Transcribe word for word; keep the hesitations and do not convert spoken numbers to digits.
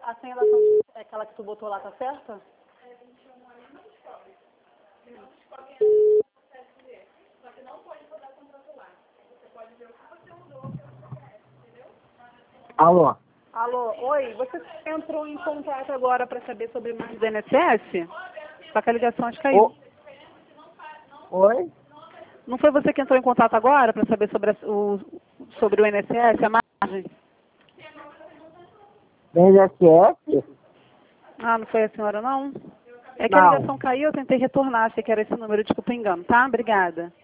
a senha da conta, é aquela que tu botou lá, tá certa? Alô? Alô, oi, você entrou em contato agora para saber sobre mais do I N S S? Só que a ligação acho que caiu. O... Oi? Não foi você que entrou em contato agora para saber sobre, a, o, sobre o I N S S, a margem? Do I N S S? Ah, não foi a senhora, não? É que a Não. ligação caiu, eu tentei retornar, achei que era esse número, desculpa o engano, tá? Obrigada.